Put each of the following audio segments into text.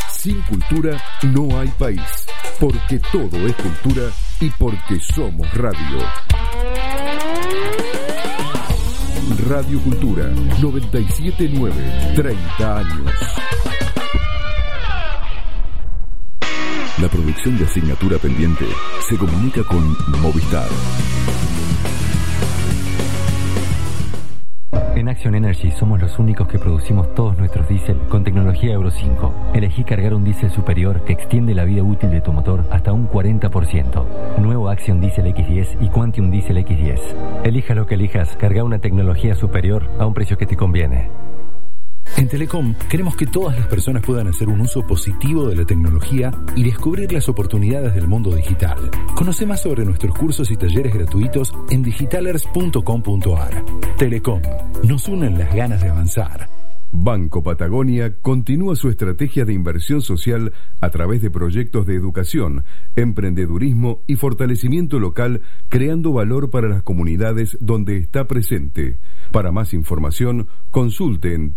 Sin cultura no hay país, porque todo es cultura y porque somos radio. Radio Cultura 979, 30 años. La producción de Asignatura Pendiente se comunica con Movistar. En Action Energy somos los únicos que producimos todos nuestros diésel con tecnología Euro 5. Elegí cargar un diésel superior que extiende la vida útil de tu motor hasta un 40%. Nuevo Action Diesel X10 y Quantium Diesel X10. Elijas lo que elijas, carga una tecnología superior a un precio que te conviene. En Telecom queremos que todas las personas puedan hacer un uso positivo de la tecnología y descubrir las oportunidades del mundo digital. Conoce más sobre nuestros cursos y talleres gratuitos en digitalers.com.ar. Telecom, nos unen las ganas de avanzar. Banco Patagonia continúa su estrategia de inversión social a través de proyectos de educación, emprendedurismo y fortalecimiento local, creando valor para las comunidades donde está presente. Para más información, consulte en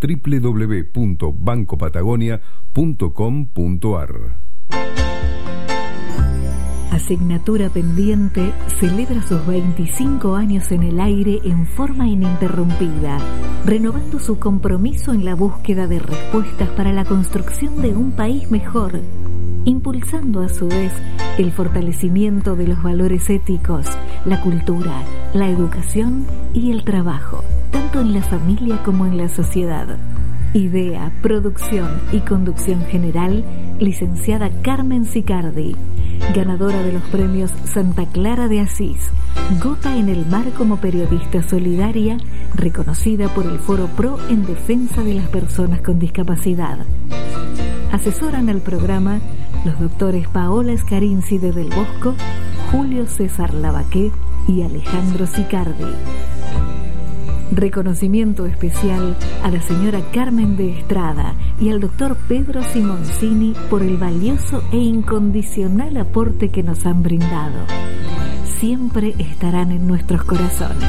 www.bancopatagonia.com.ar. Asignatura Pendiente celebra sus 25 años en el aire en forma ininterrumpida, renovando su compromiso en la búsqueda de respuestas para la construcción de un país mejor, impulsando a su vez el fortalecimiento de los valores éticos, la cultura, la educación y el trabajo, tanto en la familia como en la sociedad. Idea, producción y conducción general, licenciada Carmen Sicardi, ganadora de los premios Santa Clara de Asís, Gota en el Mar como periodista solidaria, reconocida por el Foro Pro en defensa de las personas con discapacidad. Asesoran al programa los doctores Paola Escarinci de Del Bosco, Julio César Lavaqué y Alejandro Sicardi. Reconocimiento especial a la señora Carmen de Estrada y al doctor Pedro Simoncini por el valioso e incondicional aporte que nos han brindado. Siempre estarán en nuestros corazones.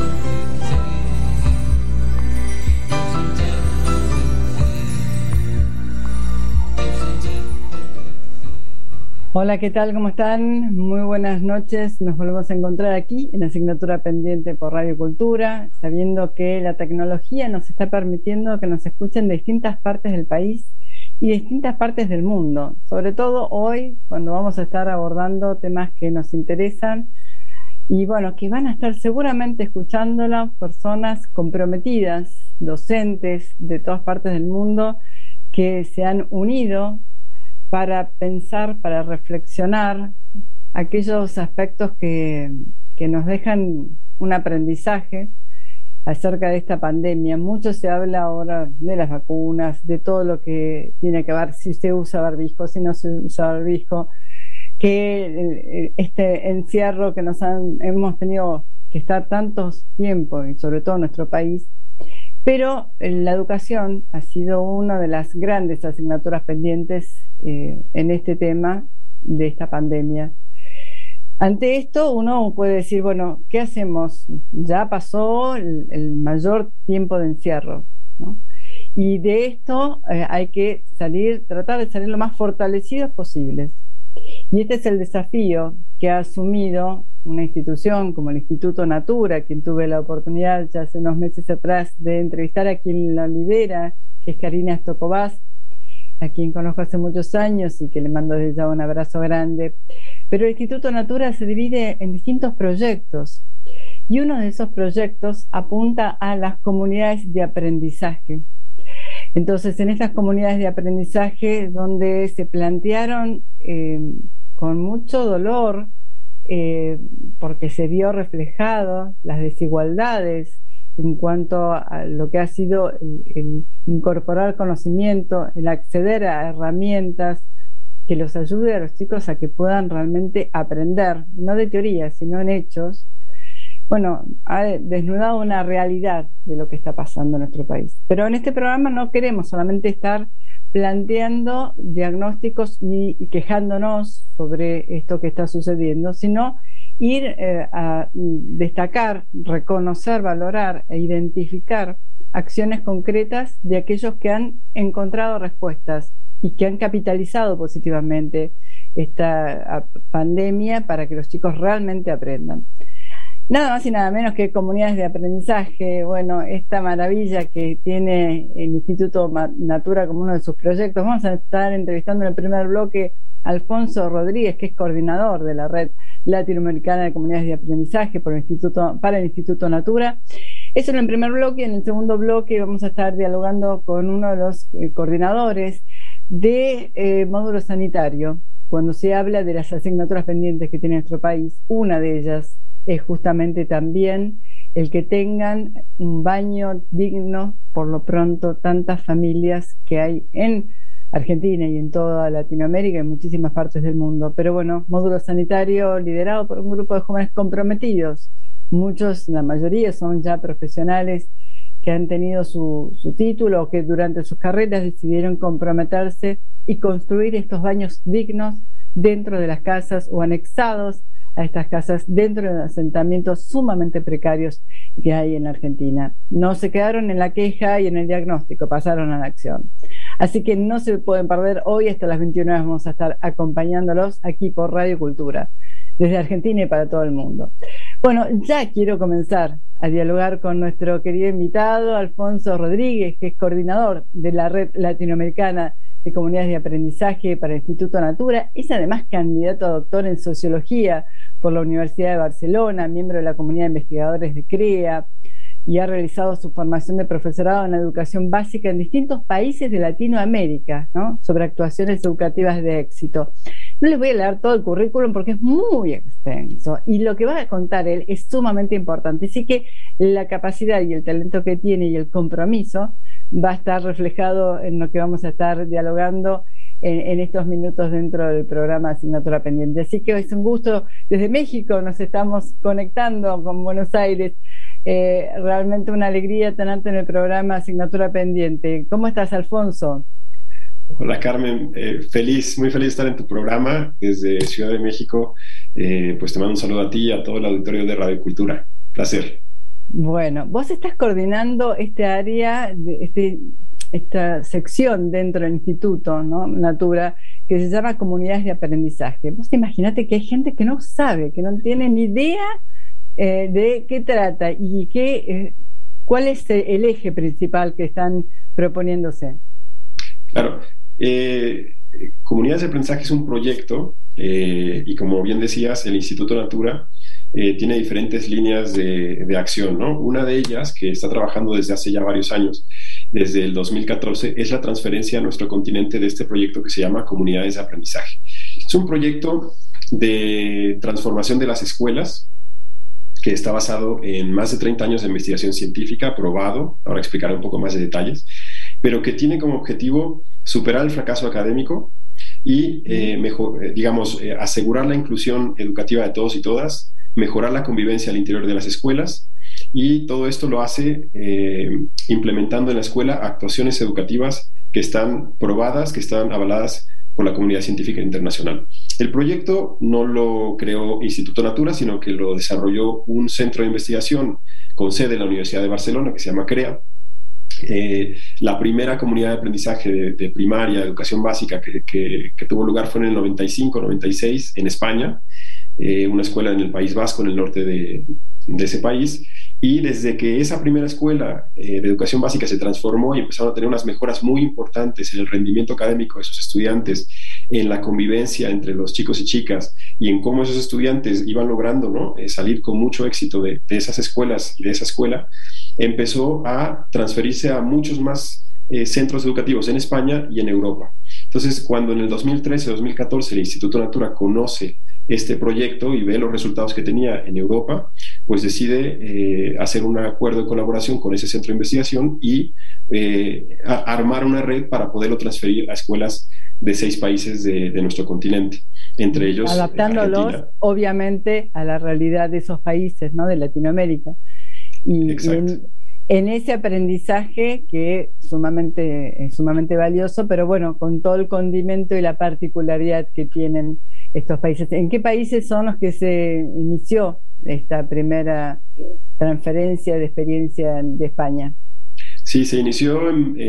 Hola, ¿qué tal? ¿Cómo están? Muy buenas noches. Nos volvemos a encontrar aquí en Asignatura Pendiente por Radio Cultura, sabiendo que la tecnología nos está permitiendo que nos escuchen de distintas partes del país y de distintas partes del mundo. Sobre todo hoy, cuando vamos a estar abordando temas que nos interesan y bueno, que van a estar seguramente escuchándola personas comprometidas, docentes de todas partes del mundo que se han unido para pensar, para reflexionar aquellos aspectos que nos dejan un aprendizaje acerca de esta pandemia. Mucho se habla ahora de las vacunas, de todo lo que tiene que ver, si se usa barbijo, si no se usa barbijo, que este encierro que hemos tenido que estar tantos tiempos, y sobre todo en nuestro país. Pero la educación ha sido una de las grandes asignaturas pendientes en este tema de esta pandemia. Ante esto uno puede decir, bueno, ¿qué hacemos? Ya pasó el mayor tiempo de encierro, ¿no? Y de esto hay que tratar de salir lo más fortalecidos posibles. Y este es el desafío que ha asumido una institución como el Instituto Natura, quien tuve la oportunidad ya hace unos meses atrás de entrevistar a quien la lidera, que es Karina Stokobás, a quien conozco hace muchos años y que le mando desde ya un abrazo grande. Pero el Instituto Natura se divide en distintos proyectos y uno de esos proyectos apunta a las comunidades de aprendizaje. Entonces, en estas comunidades de aprendizaje donde se plantearon con mucho dolor, porque se vio reflejado las desigualdades en cuanto a lo que ha sido el incorporar conocimiento, el acceder a herramientas que los ayude a los chicos a que puedan realmente aprender, no de teoría, sino en hechos. Bueno, ha desnudado una realidad de lo que está pasando en nuestro país. Pero en este programa no queremos solamente estar planteando diagnósticos y quejándonos sobre esto que está sucediendo, sino ir a destacar, reconocer, valorar e identificar acciones concretas de aquellos que han encontrado respuestas y que han capitalizado positivamente esta pandemia para que los chicos realmente aprendan. Nada más y nada menos que comunidades de aprendizaje, bueno, esta maravilla que tiene el Instituto Natura como uno de sus proyectos. Vamos a estar entrevistando en el primer bloque a Alfonso Rodríguez, que es coordinador de la Red Latinoamericana de Comunidades de Aprendizaje para el Instituto Natura. Eso en el primer bloque. En el segundo bloque vamos a estar dialogando con uno de los coordinadores de módulo sanitario. Cuando se habla de las asignaturas pendientes que tiene nuestro país, una de ellas es justamente también el que tengan un baño digno, por lo pronto, tantas familias que hay en Argentina y en toda Latinoamérica y en muchísimas partes del mundo. Pero bueno, módulo sanitario liderado por un grupo de jóvenes comprometidos. Muchos, la mayoría, son ya profesionales que han tenido su título o que durante sus carreras decidieron comprometerse y construir estos baños dignos dentro de las casas o anexados a estas casas dentro de asentamientos sumamente precarios que hay en Argentina. No se quedaron en la queja y en el diagnóstico, pasaron a la acción. Así que no se pueden perder. Hoy hasta las 21 horas vamos a estar acompañándolos aquí por Radio Cultura, desde Argentina y para todo el mundo. Bueno, ya quiero comenzar a dialogar con nuestro querido invitado, Alfonso Rodríguez, que es coordinador de la Red Latinoamericana de Comunidades de Aprendizaje para el Instituto Natura. Es además candidato a doctor en Sociología por la Universidad de Barcelona, miembro de la comunidad de investigadores de CREA, y ha realizado su formación de profesorado en la educación básica en distintos países de Latinoamérica, ¿no?, sobre actuaciones educativas de éxito. No les voy a leer todo el currículum porque es muy extenso y lo que va a contar él es sumamente importante. Así que la capacidad y el talento que tiene y el compromiso va a estar reflejado en lo que vamos a estar dialogando en estos minutos dentro del programa Asignatura Pendiente. Así que es un gusto. Desde México nos estamos conectando con Buenos Aires. Realmente una alegría tenerte en el programa Asignatura Pendiente. ¿Cómo estás, Alfonso? Hola, Carmen. Muy feliz de estar en tu programa desde Ciudad de México. Pues te mando un saludo a ti y a todo el auditorio de Radio Cultura. Placer. Bueno, vos estás coordinando este área, esta sección dentro del Instituto, ¿no?, Natura, que se llama Comunidades de Aprendizaje. Vos imaginate que hay gente que no sabe, que no tiene ni idea de qué trata y cuál es el eje principal que están proponiéndose. Claro. Comunidades de Aprendizaje es un proyecto y, como bien decías, el Instituto Natura tiene diferentes líneas de acción, ¿no? Una de ellas, que está trabajando desde hace ya varios años, desde el 2014, es la transferencia a nuestro continente de este proyecto que se llama Comunidades de Aprendizaje. Es un proyecto de transformación de las escuelas que está basado en más de 30 años de investigación científica, probado, ahora explicaré un poco más de detalles, pero que tiene como objetivo superar el fracaso académico y asegurar la inclusión educativa de todos y todas, mejorar la convivencia al interior de las escuelas, y todo esto lo hace implementando en la escuela actuaciones educativas que están probadas, que están avaladas por la comunidad científica internacional. El proyecto no lo creó Instituto Natura, sino que lo desarrolló un centro de investigación con sede en la Universidad de Barcelona, que se llama CREA. La primera comunidad de aprendizaje de primaria, de educación básica que tuvo lugar fue en el 95-96 en España, una escuela en el País Vasco, en el norte de ese país. Y desde que esa primera escuela de educación básica se transformó y empezaron a tener unas mejoras muy importantes en el rendimiento académico de sus estudiantes, en la convivencia entre los chicos y chicas y en cómo esos estudiantes iban logrando, ¿no?, salir con mucho éxito de esas escuelas y de esa escuela, empezó a transferirse a muchos más centros educativos en España y en Europa. Entonces, cuando en el 2013-2014 el Instituto Natura conoce este proyecto y ve los resultados que tenía en Europa, pues decide hacer un acuerdo de colaboración con ese centro de investigación y armar una red para poderlo transferir a escuelas de 6 países de nuestro continente, entre ellos adaptándolos Argentina. Obviamente a la realidad de esos países, ¿no?, de Latinoamérica. Y en ese aprendizaje que es sumamente valioso, pero bueno, con todo el condimento y la particularidad que tienen estos países. ¿En qué países son los que se inició esta primera transferencia de experiencia de España? Sí, se inició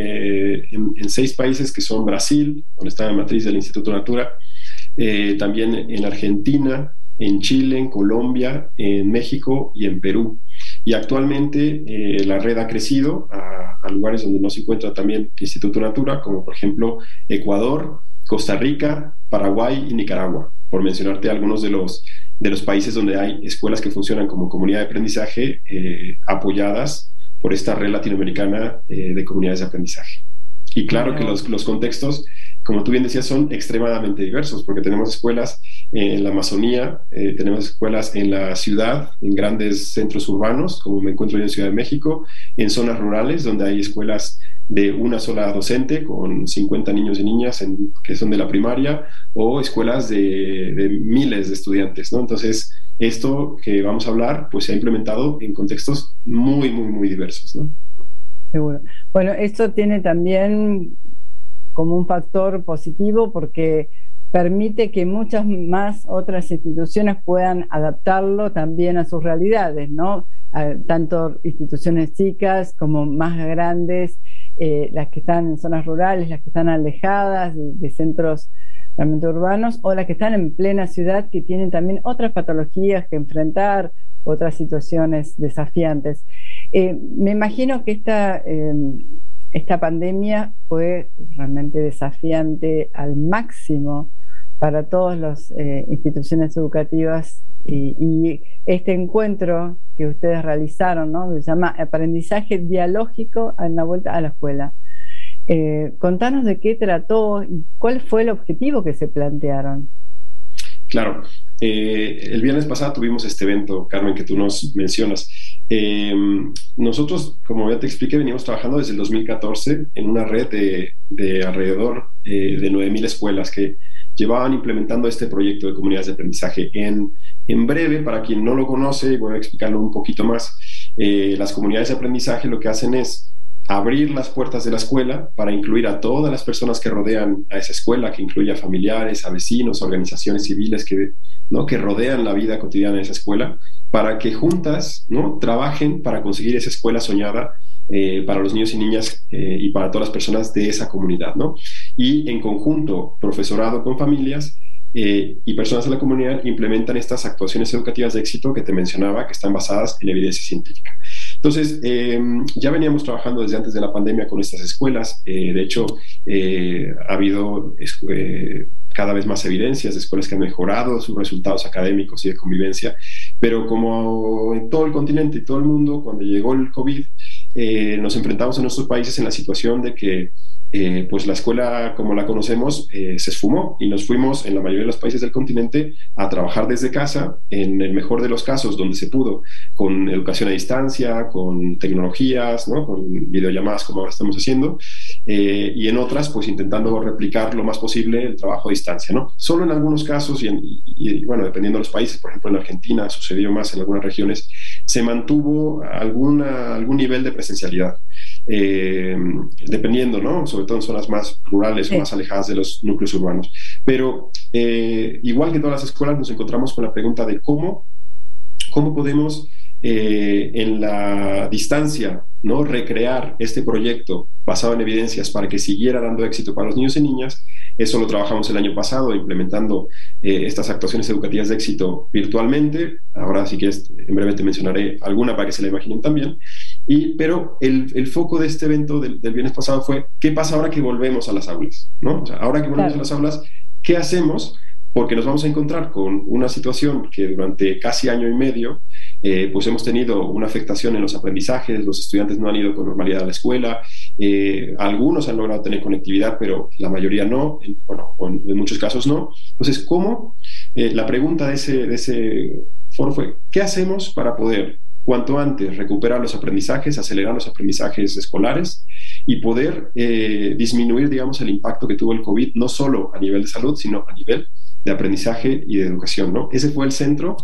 en 6 países que son Brasil, donde está la matriz del Instituto Natura, también en Argentina, en Chile, en Colombia, en México y en Perú. Y actualmente la red ha crecido a lugares donde no se encuentra también Instituto Natura, como por ejemplo Ecuador, Costa Rica, Paraguay y Nicaragua, por mencionarte algunos de los países donde hay escuelas que funcionan como comunidad de aprendizaje apoyadas por esta red latinoamericana de comunidades de aprendizaje. Y claro que los contextos, como tú bien decías, son extremadamente diversos, porque tenemos escuelas en la Amazonía, tenemos escuelas en la ciudad, en grandes centros urbanos, como me encuentro yo en Ciudad de México, en zonas rurales, donde hay escuelas de una sola docente con 50 niños y niñas que son de la primaria, o escuelas de miles de estudiantes, ¿no? Entonces, esto que vamos a hablar, pues se ha implementado en contextos muy, muy, muy diversos, ¿no? Seguro. Bueno, esto tiene también como un factor positivo porque permite que muchas más otras instituciones puedan adaptarlo también a sus realidades, ¿no? Tanto instituciones chicas como más grandes, las que están en zonas rurales, las que están alejadas de centros realmente urbanos, o las que están en plena ciudad, que tienen también otras patologías que enfrentar, otras situaciones desafiantes. Me imagino que esta pandemia fue realmente desafiante al máximo para todas las instituciones educativas, y este encuentro que ustedes realizaron, ¿no?, se llama Aprendizaje Dialógico en la vuelta a la escuela. Contanos de qué trató y cuál fue el objetivo que se plantearon. Claro. El viernes pasado tuvimos este evento, Carmen, que tú nos mencionas. Nosotros, como ya te expliqué, venimos trabajando desde el 2014 en una red de alrededor de 9,000 escuelas que llevaban implementando este proyecto de comunidades de aprendizaje. En breve, para quien no lo conoce, voy a explicarlo un poquito más. Las comunidades de aprendizaje lo que hacen es abrir las puertas de la escuela para incluir a todas las personas que rodean a esa escuela, que incluye a familiares, a vecinos, a organizaciones civiles que rodean la vida cotidiana de esa escuela, para que juntas, ¿no?, trabajen para conseguir esa escuela soñada para los niños y niñas y para todas las personas de esa comunidad, ¿no? Y en conjunto, profesorado con familias y personas de la comunidad implementan estas actuaciones educativas de éxito que te mencionaba, que están basadas en evidencia científica. Entonces, ya veníamos trabajando desde antes de la pandemia con estas escuelas. De hecho, ha habido cada vez más evidencias de escuelas que han mejorado sus resultados académicos y de convivencia, pero como en todo el continente y todo el mundo, cuando llegó el COVID, nos enfrentamos en nuestros países en la situación de que pues la escuela como la conocemos se esfumó, y nos fuimos en la mayoría de los países del continente a trabajar desde casa, en el mejor de los casos donde se pudo, con educación a distancia, con tecnologías, ¿no?, con videollamadas como ahora estamos haciendo, y en otras pues intentando replicar lo más posible el trabajo a distancia, ¿no? Solo en algunos casos y bueno, dependiendo de los países, por ejemplo en Argentina sucedió más, en algunas regiones se mantuvo algún nivel de presencialidad, dependiendo, ¿no?, sobre todo en zonas más rurales o más alejadas de los núcleos urbanos. Pero igual que todas las escuelas, nos encontramos con la pregunta de cómo podemos en la distancia, ¿no?, recrear este proyecto basado en evidencias para que siguiera dando éxito para los niños y niñas. Eso lo trabajamos el año pasado, implementando estas actuaciones educativas de éxito virtualmente. Ahora, si quieres, en breve te mencionaré alguna para que se la imaginen también. Pero el foco de este evento del viernes pasado fue ¿qué pasa ahora que volvemos a las aulas?, ¿no? O sea, ahora que volvemos a las aulas, ¿qué hacemos? Porque nos vamos a encontrar con una situación que durante casi año y medio pues hemos tenido una afectación en los aprendizajes. Los estudiantes no han ido con normalidad a la escuela, algunos han logrado tener conectividad, pero la mayoría no, en muchos casos no. Entonces, ¿cómo? La pregunta de ese foro fue ¿qué hacemos para poder cuanto antes recuperar los aprendizajes, acelerar los aprendizajes escolares y poder disminuir, digamos, el impacto que tuvo el COVID, no solo a nivel de salud, sino a nivel de aprendizaje y de educación, ¿no? Ese fue el centro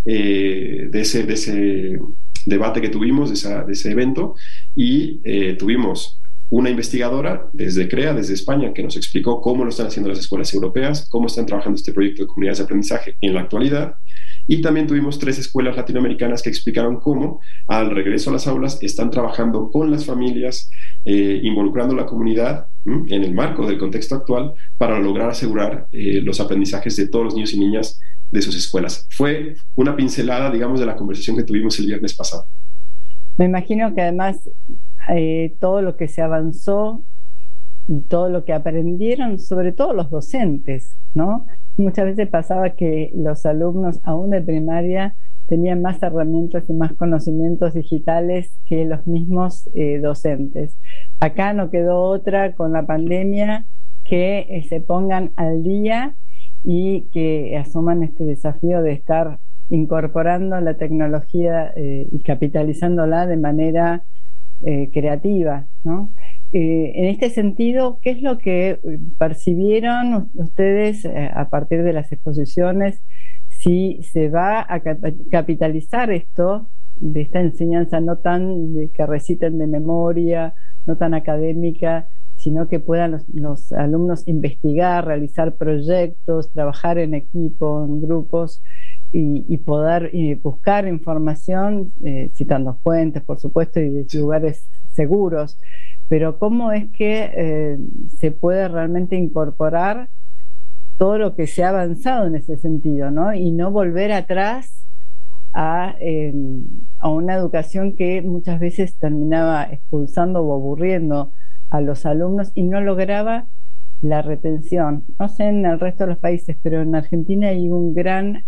de ese debate que tuvimos, de ese evento, y tuvimos una investigadora desde CREA, desde España, que nos explicó cómo lo están haciendo las escuelas europeas, cómo están trabajando este proyecto de comunidades de aprendizaje en la actualidad. Y también tuvimos 3 escuelas latinoamericanas que explicaron cómo al regreso a las aulas están trabajando con las familias involucrando a la comunidad en el marco del contexto actual para lograr asegurar los aprendizajes de todos los niños y niñas de sus escuelas. Fue una pincelada, digamos, de la conversación que tuvimos el viernes pasado. Me imagino que además todo lo que se avanzó y todo lo que aprendieron, sobre todo los docentes, ¿no? Muchas veces pasaba que los alumnos, aún de primaria, tenían más herramientas y más conocimientos digitales que los mismos docentes. Acá no quedó otra con la pandemia que se pongan al día y que asuman este desafío de estar incorporando la tecnología y capitalizándola de manera creativa, ¿no? En este sentido, ¿qué es lo que percibieron ustedes a partir de las exposiciones? Si se va a capitalizar esto, de esta enseñanza no tan que reciten de memoria, no tan académica, sino que puedan los alumnos investigar, realizar proyectos, trabajar en equipo, en grupos y poder buscar información, citando fuentes, por supuesto, y de lugares seguros. Pero ¿cómo es que se puede realmente incorporar todo lo que se ha avanzado en ese sentido, ¿no? Y no volver atrás a una educación que muchas veces terminaba expulsando o aburriendo a los alumnos y no lograba la retención? No sé en el resto de los países, pero en Argentina hay una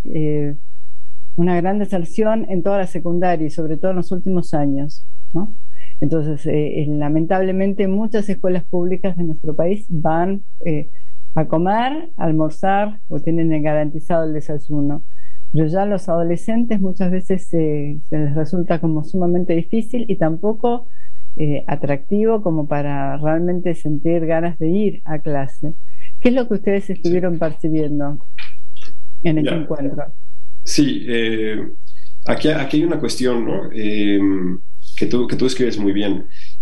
gran deserción en toda la secundaria y sobre todo en los últimos años, ¿no? Entonces, lamentablemente muchas escuelas públicas de nuestro país van a comer, a almorzar o tienen garantizado el desayuno. Pero ya a los adolescentes muchas veces se les resulta como sumamente difícil y tampoco atractivo como para realmente sentir ganas de ir a clase. ¿Qué es lo que ustedes estuvieron percibiendo en este encuentro? Sí, aquí hay una cuestión, ¿no? Que tú escribes muy bien.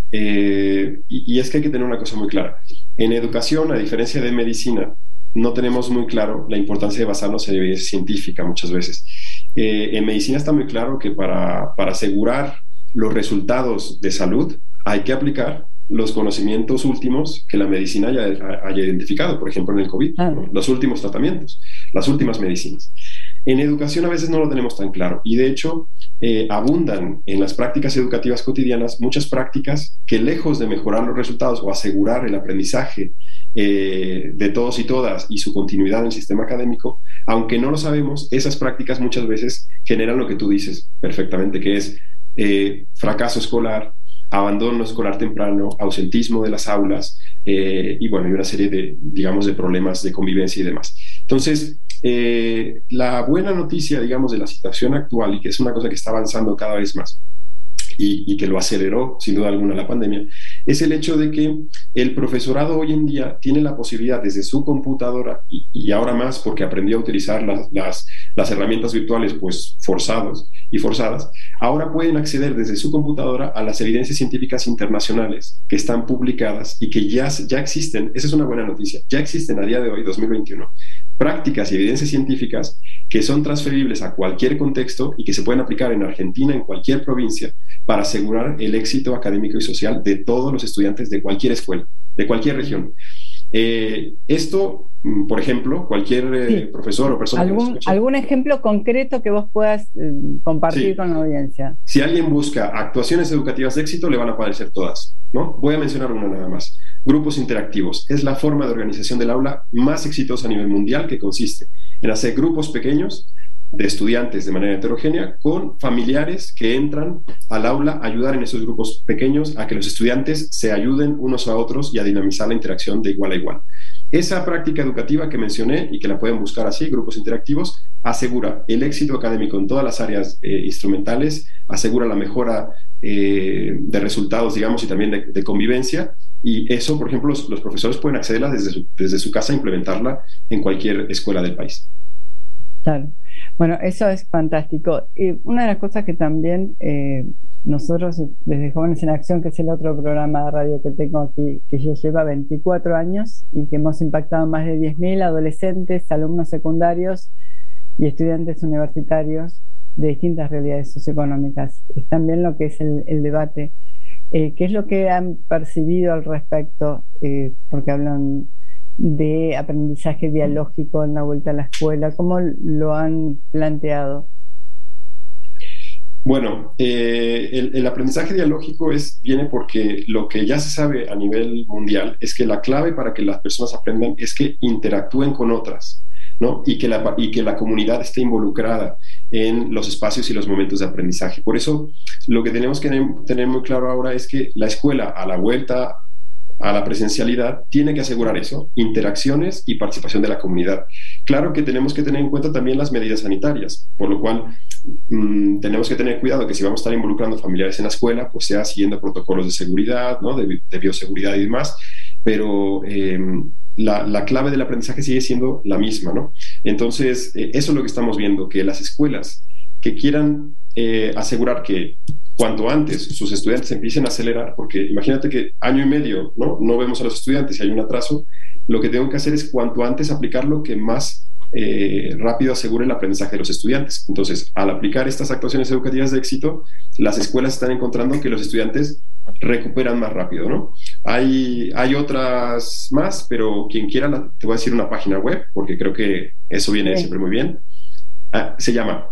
Y es que hay que tener una cosa muy clara. En educación, a diferencia de medicina, no tenemos muy claro la importancia de basarnos en evidencia científica muchas veces. En medicina está muy claro que para asegurar los resultados de salud hay que aplicar los conocimientos últimos que la medicina haya identificado, por ejemplo en el COVID, ¿no? Los últimos tratamientos, las últimas medicinas. En educación a veces no lo tenemos tan claro y de hecho abundan en las prácticas educativas cotidianas muchas prácticas que lejos de mejorar los resultados o asegurar el aprendizaje de todos y todas y su continuidad en el sistema académico, aunque no lo sabemos, esas prácticas muchas veces generan lo que tú dices perfectamente, que es fracaso escolar, abandono escolar temprano, ausentismo de las aulas y bueno, hay una serie de, digamos, de problemas de convivencia y demás. Entonces, la buena noticia, digamos, de la situación actual, y que es una cosa que está avanzando cada vez más y que lo aceleró sin duda alguna la pandemia, es el hecho de que el profesorado hoy en día tiene la posibilidad desde su computadora y ahora más porque aprendió a utilizar las herramientas virtuales pues forzadas, ahora pueden acceder desde su computadora a las evidencias científicas internacionales que están publicadas y que ya existen. Esa es una buena noticia, ya existen a día de hoy, 2021, prácticas y evidencias científicas que son transferibles a cualquier contexto y que se pueden aplicar en Argentina, en cualquier provincia, para asegurar el éxito académico y social de todos los estudiantes de cualquier escuela, de cualquier región. Esto, por ejemplo, cualquier profesor o persona... ¿Algún ejemplo concreto que vos puedas compartir con la audiencia? Si alguien busca actuaciones educativas de éxito, le van a aparecer todas, ¿no? Voy a mencionar una nada más. Grupos interactivos. Es la forma de organización del aula más exitosa a nivel mundial, que consiste en hacer grupos pequeños de estudiantes de manera heterogénea con familiares que entran al aula a ayudar en esos grupos pequeños a que los estudiantes se ayuden unos a otros y a dinamizar la interacción de igual a igual. Esa práctica educativa que mencioné y que la pueden buscar así, grupos interactivos, asegura el éxito académico en todas las áreas instrumentales, asegura la mejora de resultados, digamos, y también de convivencia. Y eso, por ejemplo, los profesores pueden accederla desde su casa e implementarla en cualquier escuela del país. Claro. Bueno, eso es fantástico. Una de las cosas que también nosotros, desde Jóvenes en Acción, que es el otro programa de radio que tengo aquí, que ya lleva 24 años y que hemos impactado más de 10.000 adolescentes, alumnos secundarios y estudiantes universitarios de distintas realidades socioeconómicas. Es también lo que es el debate. ¿Qué es lo que han percibido al respecto? Porque hablan de aprendizaje dialógico en la vuelta a la escuela. ¿Cómo lo han planteado? Bueno, el aprendizaje dialógico viene porque lo que ya se sabe a nivel mundial es que la clave para que las personas aprendan es que interactúen con otras, ¿no? Y que la comunidad esté involucrada en los espacios y los momentos de aprendizaje. Por eso, lo que tenemos que tener muy claro ahora es que la escuela, a la vuelta a la presencialidad, tiene que asegurar eso, interacciones y participación de la comunidad. Claro que tenemos que tener en cuenta también las medidas sanitarias, por lo cual tenemos que tener cuidado que si vamos a estar involucrando familiares en la escuela, pues sea siguiendo protocolos de seguridad, ¿no? de bioseguridad y demás, pero la clave del aprendizaje sigue siendo la misma, ¿no? Entonces, eso es lo que estamos viendo, que las escuelas que quieran asegurar que cuanto antes sus estudiantes empiecen a acelerar, porque imagínate que año y medio no vemos a los estudiantes y hay un atraso, lo que tengo que hacer es cuanto antes aplicar lo que más rápido asegure el aprendizaje de los estudiantes. Entonces, al aplicar estas actuaciones educativas de éxito, las escuelas están encontrando que los estudiantes recuperan más rápido, ¿no? Hay otras más, pero quien quiera te voy a decir una página web, porque creo que eso viene siempre muy bien. Se llama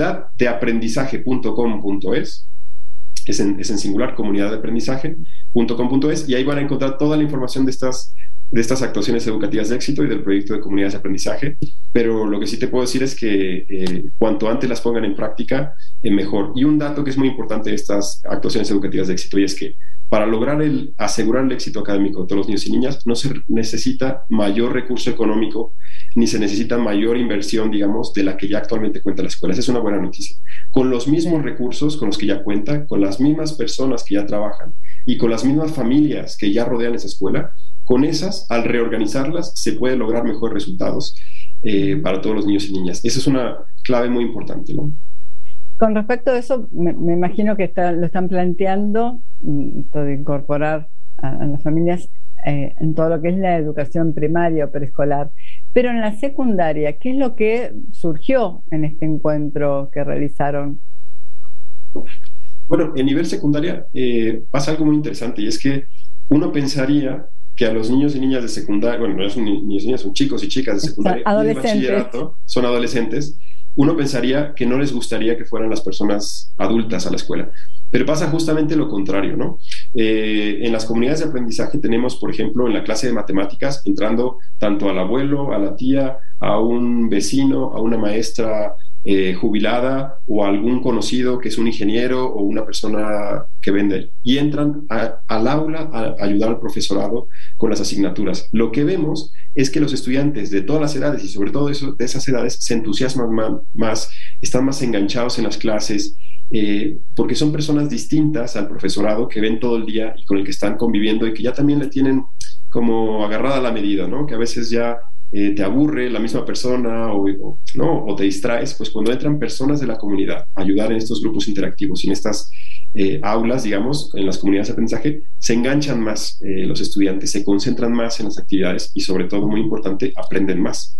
comunidaddeaprendizaje.com.es. Es en singular, comunidaddeaprendizaje.com.es, y ahí van a encontrar toda la información de estas actuaciones educativas de éxito y del proyecto de comunidades de aprendizaje, pero lo que sí te puedo decir es que cuanto antes las pongan en práctica, mejor. Y un dato que es muy importante de estas actuaciones educativas de éxito, y es que para lograr asegurar el éxito académico de todos los niños y niñas, no se necesita mayor recurso económico, ni se necesita mayor inversión, digamos, de la que ya actualmente cuenta la escuela. Esa es una buena noticia. Con los mismos recursos con los que ya cuenta, con las mismas personas que ya trabajan y con las mismas familias que ya rodean esa escuela, con esas, al reorganizarlas, se puede lograr mejores resultados para todos los niños y niñas. Esa es una clave muy importante, ¿no? Con respecto a eso, me imagino que lo están planteando, de incorporar a las familias en todo lo que es la educación primaria o preescolar. Pero en la secundaria, ¿qué es lo que surgió en este encuentro que realizaron? Bueno, en nivel secundaria pasa algo muy interesante, y es que uno pensaría que a los niños y niñas de secundaria, bueno, no son niños y niñas, son chicos y chicas de secundaria y de bachillerato, son adolescentes, uno pensaría que no les gustaría que fueran las personas adultas a la escuela. Pero pasa justamente lo contrario, ¿no? En las comunidades de aprendizaje tenemos, por ejemplo, en la clase de matemáticas, entrando tanto al abuelo, a la tía, a un vecino, a una maestra jubilada o a algún conocido que es un ingeniero o una persona que vende. Y entran al aula a ayudar al profesorado con las asignaturas. Lo que vemos es que los estudiantes de todas las edades y sobre todo de esas edades se entusiasman más, están más enganchados en las clases, porque son personas distintas al profesorado que ven todo el día y con el que están conviviendo y que ya también le tienen como agarrada la medida, ¿no? Que a veces ya te aburre la misma persona o te distraes. Pues cuando entran personas de la comunidad a ayudar en estos grupos interactivos y en estas aulas, digamos, en las comunidades de aprendizaje, se enganchan más los estudiantes, se concentran más en las actividades y sobre todo, muy importante, aprenden más.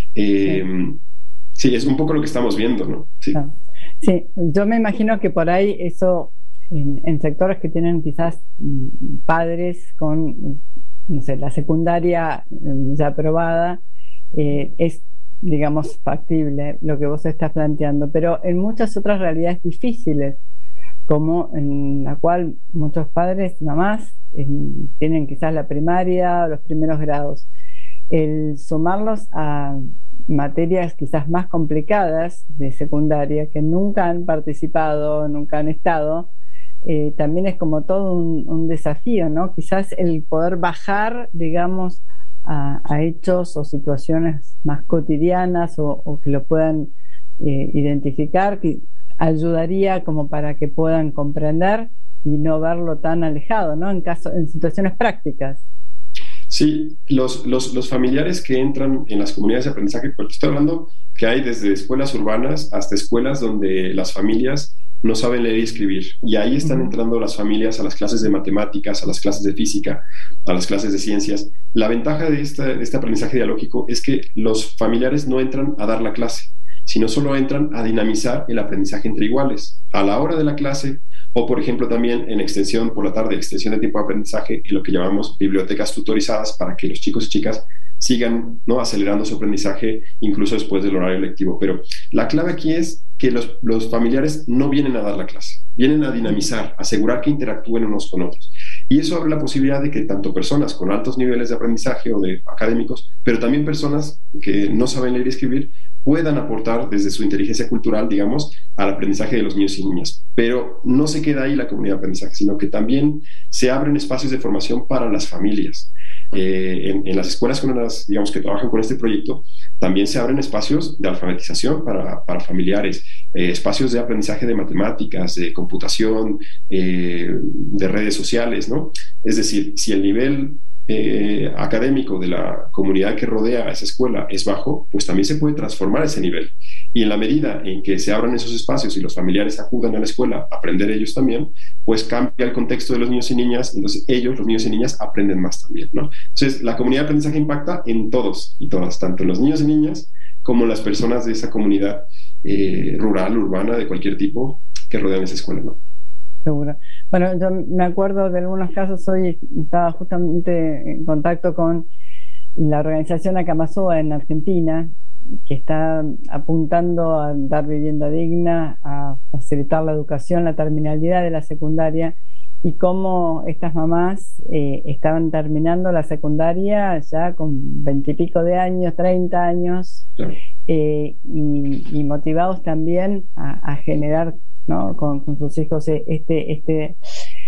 Sí, es un poco lo que estamos viendo, ¿no? Sí. Sí, yo me imagino que por ahí eso, en sectores que tienen quizás padres con, no sé, la secundaria ya aprobada, es, digamos, factible lo que vos estás planteando, pero en muchas otras realidades difíciles, como en la cual muchos padres y mamás tienen quizás la primaria o los primeros grados, el sumarlos a materias quizás más complicadas de secundaria que nunca han participado, nunca han estado, también es como todo un desafío, ¿no? Quizás el poder bajar, digamos, a hechos o situaciones más cotidianas o que lo puedan identificar, que ayudaría como para que puedan comprender y no verlo tan alejado, ¿no? En situaciones prácticas. Sí, los familiares que entran en las comunidades de aprendizaje, porque estoy hablando que hay desde escuelas urbanas hasta escuelas donde las familias no saben leer y escribir, y ahí están entrando las familias a las clases de matemáticas, a las clases de física, a las clases de ciencias. La ventaja de este aprendizaje dialógico es que los familiares no entran a dar la clase, sino solo entran a dinamizar el aprendizaje entre iguales. A la hora de la clase, o por ejemplo también en extensión por la tarde, extensión de tiempo de aprendizaje en lo que llamamos bibliotecas tutorizadas para que los chicos y chicas sigan, ¿no?, acelerando su aprendizaje incluso después del horario lectivo. Pero la clave aquí es que los familiares no vienen a dar la clase, vienen a dinamizar, asegurar que interactúen unos con otros. Y eso abre la posibilidad de que tanto personas con altos niveles de aprendizaje o de académicos, pero también personas que no saben leer y escribir, puedan aportar desde su inteligencia cultural, digamos, al aprendizaje de los niños y niñas. Pero no se queda ahí la comunidad de aprendizaje, sino que también se abren espacios de formación para las familias. En las escuelas digamos, que trabajan con este proyecto, también se abren espacios de alfabetización para familiares, espacios de aprendizaje de matemáticas, de computación, de redes sociales, ¿no? Es decir, si el nivel académico de la comunidad que rodea a esa escuela es bajo, pues también se puede transformar ese nivel. Y en la medida en que se abran esos espacios y los familiares acudan a la escuela a aprender ellos también, pues cambia el contexto de los niños y niñas, y entonces ellos, los niños y niñas, aprenden más también, ¿no? Entonces, la comunidad de aprendizaje impacta en todos y todas, tanto en los niños y niñas como en las personas de esa comunidad rural, urbana, de cualquier tipo, que rodean esa escuela, ¿no? Seguro. Bueno, yo me acuerdo de algunos casos. Hoy estaba justamente en contacto con la organización Acamasoa en Argentina, que está apuntando a dar vivienda digna, a facilitar la educación, la terminalidad de la secundaria, y cómo estas mamás estaban terminando la secundaria ya con 20 y pico de años, 30 años, claro. Y motivados también a generar, ¿no?, con sus hijos este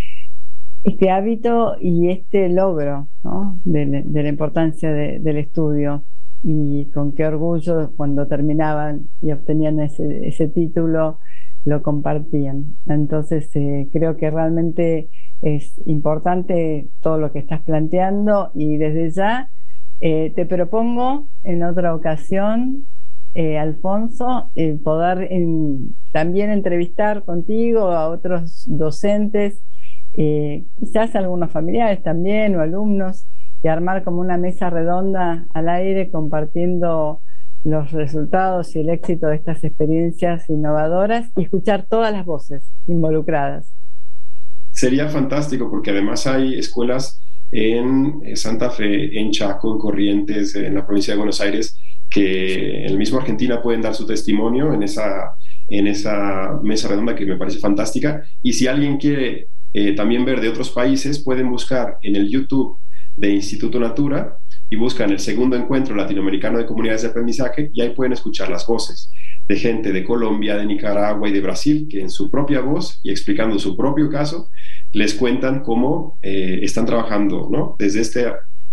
hábito y este logro, ¿no?, de la importancia del estudio, y con qué orgullo cuando terminaban y obtenían ese título lo compartían. Entonces creo que realmente es importante todo lo que estás planteando, y desde ya te propongo en otra ocasión, Alfonso, poder también entrevistar contigo a otros docentes, quizás algunos familiares también o alumnos, y armar como una mesa redonda al aire compartiendo los resultados y el éxito de estas experiencias innovadoras, y escuchar todas las voces involucradas. Sería fantástico, porque además hay escuelas en Santa Fe, en Chaco, en Corrientes, en la provincia de Buenos Aires, que en el mismo Argentina pueden dar su testimonio en esa mesa redonda, que me parece fantástica. Y si alguien quiere también ver de otros países, pueden buscar en el YouTube de Instituto Natura y buscan el segundo encuentro latinoamericano de comunidades de aprendizaje, y ahí pueden escuchar las voces de gente de Colombia, de Nicaragua y de Brasil, que en su propia voz y explicando su propio caso les cuentan cómo están trabajando, ¿no?, desde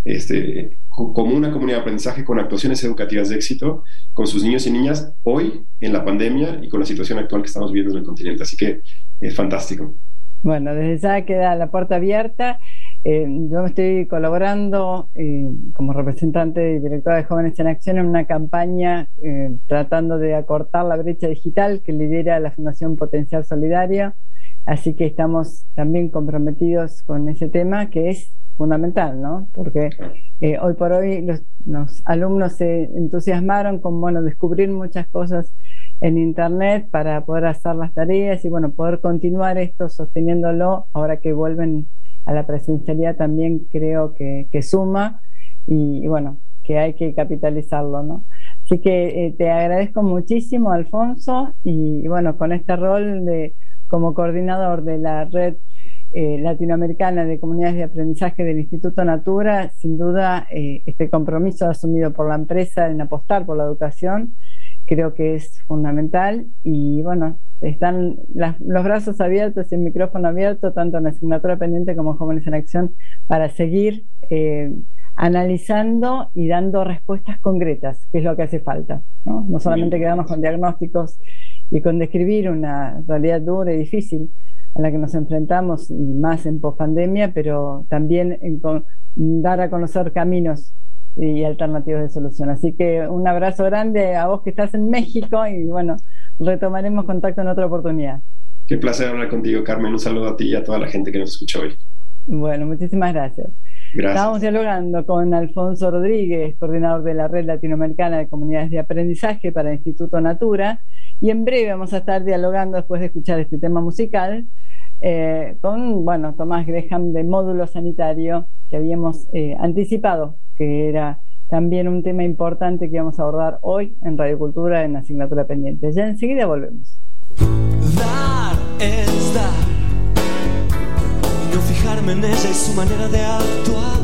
como una comunidad de aprendizaje con actuaciones educativas de éxito con sus niños y niñas hoy en la pandemia y con la situación actual que estamos viviendo en el continente. Así que fantástico. Bueno, desde ya queda la puerta abierta. Yo me estoy colaborando como representante y directora de Jóvenes en Acción en una campaña tratando de acortar la brecha digital que lidera la Fundación Potencial Solidario, así que estamos también comprometidos con ese tema, que es fundamental, ¿no? Porque hoy por hoy los alumnos se entusiasmaron con, bueno, descubrir muchas cosas en internet para poder hacer las tareas y, bueno, poder continuar esto sosteniéndolo ahora que vuelven a la presencialidad. También creo que suma y bueno, que hay que capitalizarlo, ¿no? Así que te agradezco muchísimo, Alfonso, y bueno, con este rol como coordinador de la red latinoamericana de comunidades de aprendizaje del Instituto Natura, sin duda este compromiso asumido por la empresa en apostar por la educación creo que es fundamental, y bueno, están los brazos abiertos y el micrófono abierto tanto en la asignatura pendiente como en Jóvenes en Acción para seguir analizando y dando respuestas concretas, que es lo que hace falta, ¿no? No solamente quedarnos con diagnósticos y con describir una realidad dura y difícil a la que nos enfrentamos, y más en pospandemia, pero también dar a conocer caminos y alternativas de solución. Así que un abrazo grande a vos que estás en México, y bueno, retomaremos contacto en otra oportunidad. Qué placer hablar contigo, Carmen. Un saludo a ti y a toda la gente que nos escucha hoy. Bueno, muchísimas gracias. Gracias. Estamos dialogando con Alfonso Rodríguez, coordinador de la Red Latinoamericana de Comunidades de Aprendizaje para el Instituto Natura, y en breve vamos a estar dialogando, después de escuchar este tema musical, con, bueno, Tomás Gresham de Módulo Sanitario, que habíamos anticipado, que era también un tema importante que vamos a abordar hoy en Radio Cultura en Asignatura Pendiente. Ya enseguida volvemos. Dar es dar, y no fijarme en ella y su manera de actuar.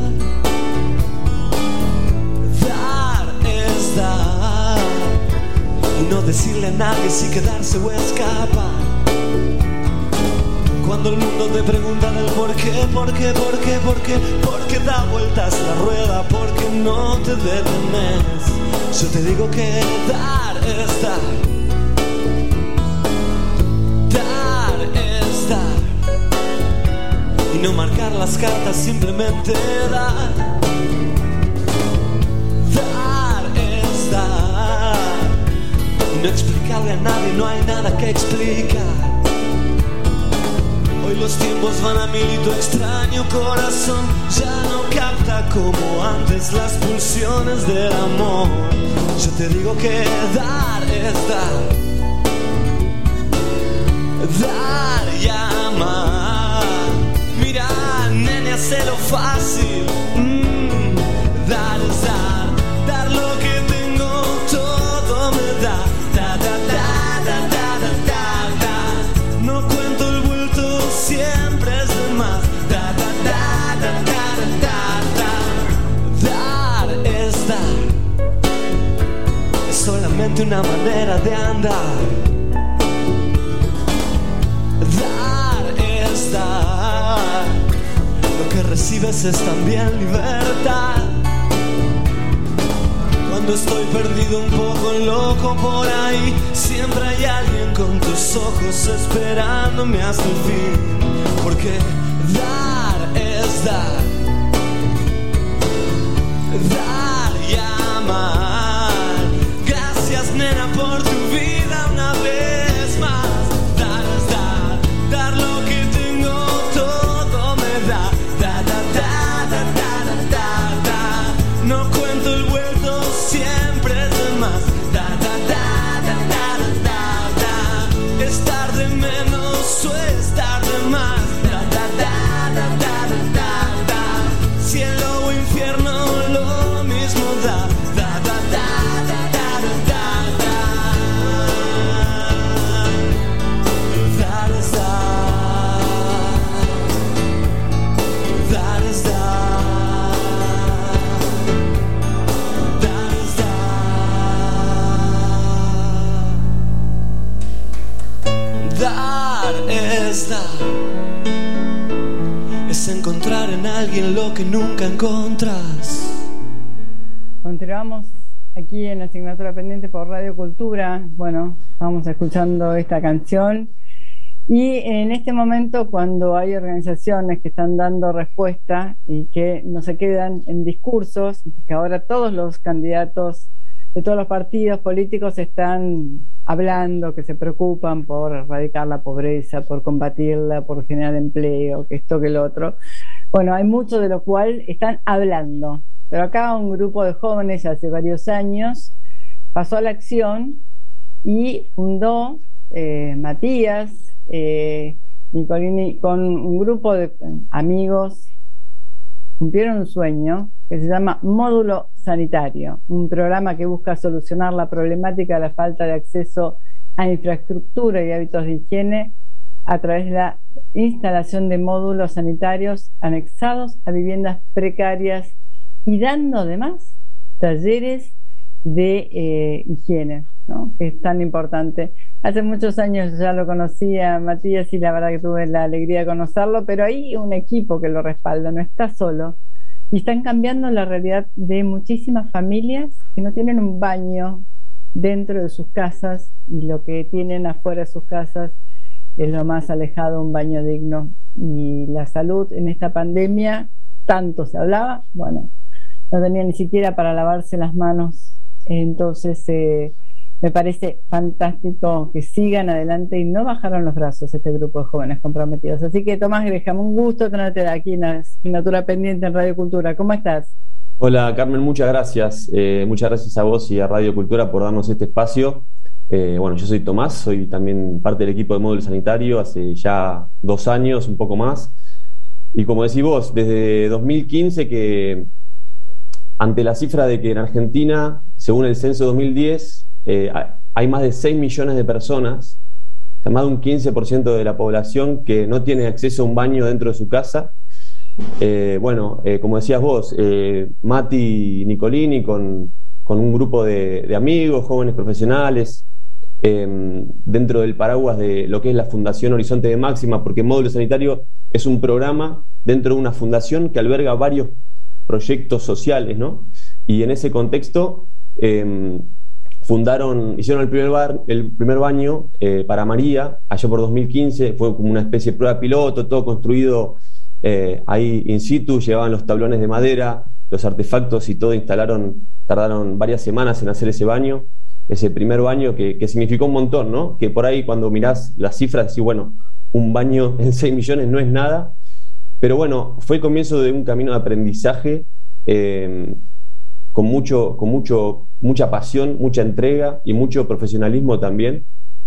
Dar es dar, y no decirle a nadie si quedarse o escapar. Cuando el mundo te pregunta del por qué da vueltas la rueda, porque no te detenes, yo te digo que dar es dar. Dar es dar, y no marcar las cartas, simplemente dar. Dar es dar, y no explicarle a nadie, no hay nada que explicar. Hoy los tiempos van a mil y tu extraño corazón ya no capta como antes las pulsiones del amor. Yo te digo que dar es dar, dar y amar. Mira, nene, hacelo fácil. Dar es dar, dar lo que tengo, todo me da. Da, da, da, da, da, da, da, da. No cuento el vuelto, siempre es de más. Da, da, da, da, da, da, da. Dar es dar, es solamente una manera de andar. Dar es dar, lo que recibes es también libertad. Cuando estoy perdido, un poco loco por ahí, siempre hay alguien con tus ojos esperándome hasta el fin. Porque dar es dar, dar y amar. Gracias, nena, por tu vida una vez más. Dar es dar, dar lo que tengo, todo me da. Da, da, da, da, da, da, da. No cuento el vuelto, siempre es de más. Da, da, da, da, da, da, da. Estar de menos o estar de más. Da, da, da, da, da, da, da. Cielo o infierno, lo mismo da. Da, da, da, da, da, da, da. Dar es dar, dar es dar, dar es dar. Dar es dar, es encontrar en alguien lo que nunca encontrás. Continuamos aquí en la Asignatura Pendiente por Radio Cultura. Bueno, vamos escuchando esta canción. Y en este momento, cuando hay organizaciones que están dando respuesta y que no se quedan en discursos, que ahora todos los candidatos de todos los partidos políticos están hablando, que se preocupan por erradicar la pobreza, por combatirla, por generar empleo, que esto, que lo otro. Bueno, hay mucho de lo cual están hablando. Pero acá un grupo de jóvenes hace varios años pasó a la acción y fundó Matías Nicolini con un grupo de amigos, cumplieron un sueño que se llama Módulo Sanitario, un programa que busca solucionar la problemática de la falta de acceso a infraestructura y hábitos de higiene a través de la instalación de módulos sanitarios anexados a viviendas precarias y dando además talleres de higiene, ¿no? Que es tan importante. Hace muchos años ya lo conocía Matías y la verdad que tuve la alegría de conocerlo, pero hay un equipo que lo respalda, no está solo. Y están cambiando la realidad de muchísimas familias que no tienen un baño dentro de sus casas y lo que tienen afuera de sus casas es lo más alejado, un baño digno. Y la salud en esta pandemia, tanto se hablaba, bueno, no tenía ni siquiera para lavarse las manos. Entonces me parece fantástico que sigan adelante y no bajaron los brazos este grupo de jóvenes comprometidos. Así que Tomás Gresham, un gusto tenerte aquí en la Asignatura Pendiente en Radio Cultura. ¿Cómo estás? Hola Carmen, muchas gracias. Muchas gracias a vos y a Radio Cultura por darnos este espacio Bueno, yo soy Tomás, soy también parte del equipo de módulo sanitario hace ya 2 años, un poco más. Y como decís vos, desde 2015 que ante la cifra de que en Argentina, según el censo 2010, hay más de 6 millones de personas, o sea, más de un 15% de la población que no tiene acceso a un baño dentro de su casa. Como decías vos, Mati Nicolini con un grupo de amigos, jóvenes profesionales, dentro del paraguas de lo que es la Fundación Horizonte de Máxima, porque Módulo Sanitario es un programa dentro de una fundación que alberga varios proyectos sociales, ¿no? Y en ese contexto hicieron el primer baño para María, allá por 2015, fue como una especie de prueba piloto, todo construido ahí in situ, llevaban los tablones de madera, los artefactos y todo tardaron varias semanas en hacer ese baño. Ese primer baño que significó un montón, ¿no? Que por ahí cuando mirás las cifras decís, bueno, un baño en 6 millones no es nada, pero bueno, fue el comienzo de un camino de aprendizaje con mucha pasión, mucha entrega y mucho profesionalismo también,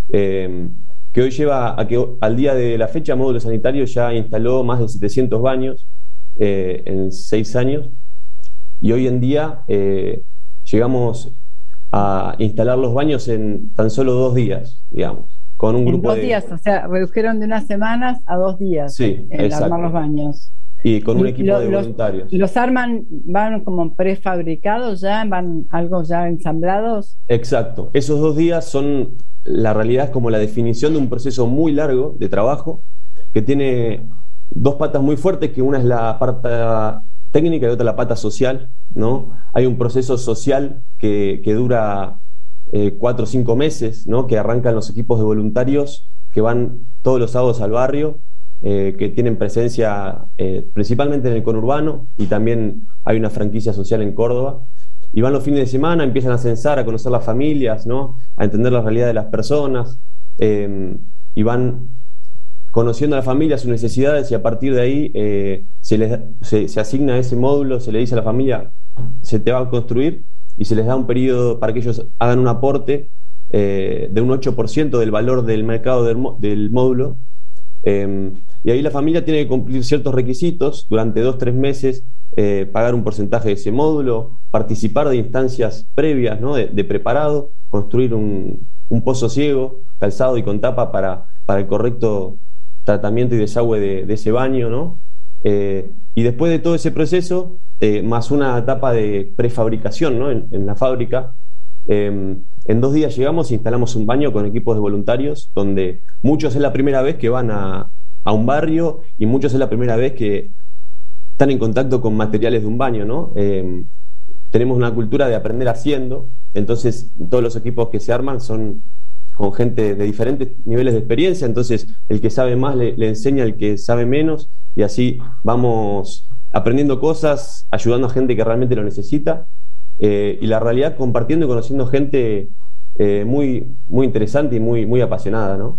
que hoy lleva a que al día de la fecha Módulo Sanitario ya instaló más de 700 baños en 6 años, y hoy en día llegamos a instalar los baños en tan solo 2 días, digamos, con un grupo de... 2 días, o sea, redujeron de unas semanas a 2 días, sí, en armar los baños. Y con un equipo de voluntarios. ¿Los arman, van como prefabricados ya, van algo ya ensamblados? Exacto, esos 2 días la realidad es como la definición de un proceso muy largo de trabajo, que tiene 2 patas muy fuertes, que una es la parte técnica y otra la pata social, ¿no? Hay un proceso social que dura 4 o 5 meses, ¿no? Que arrancan los equipos de voluntarios que van todos los sábados al barrio, que tienen presencia principalmente en el conurbano, y también hay una franquicia social en Córdoba, y van los fines de semana, empiezan a censar, a conocer las familias, ¿no? A entender la realidad de las personas, y van conociendo a la familia, sus necesidades, y a partir de ahí se asigna ese módulo, se le dice a la familia, se te va a construir, y se les da un periodo para que ellos hagan un aporte de un 8% del valor del mercado del módulo, y ahí la familia tiene que cumplir ciertos requisitos durante 2-3 meses, pagar un porcentaje de ese módulo, participar de instancias previas, ¿no? de preparado, construir un pozo ciego, calzado y con tapa para el correcto tratamiento y desagüe de ese baño, ¿no? Y después de todo ese proceso, más una etapa de prefabricación, ¿no? en la fábrica, en 2 días llegamos e instalamos un baño con equipos de voluntarios, donde muchos es la primera vez que van a un barrio, y muchos es la primera vez que están en contacto con materiales de un baño, ¿no? Tenemos una cultura de aprender haciendo, entonces todos los equipos que se arman son con gente de diferentes niveles de experiencia, entonces el que sabe más le enseña al que sabe menos, y así vamos aprendiendo cosas, ayudando a gente que realmente lo necesita, y la realidad compartiendo y conociendo gente muy, muy interesante y muy, muy apasionada, ¿no?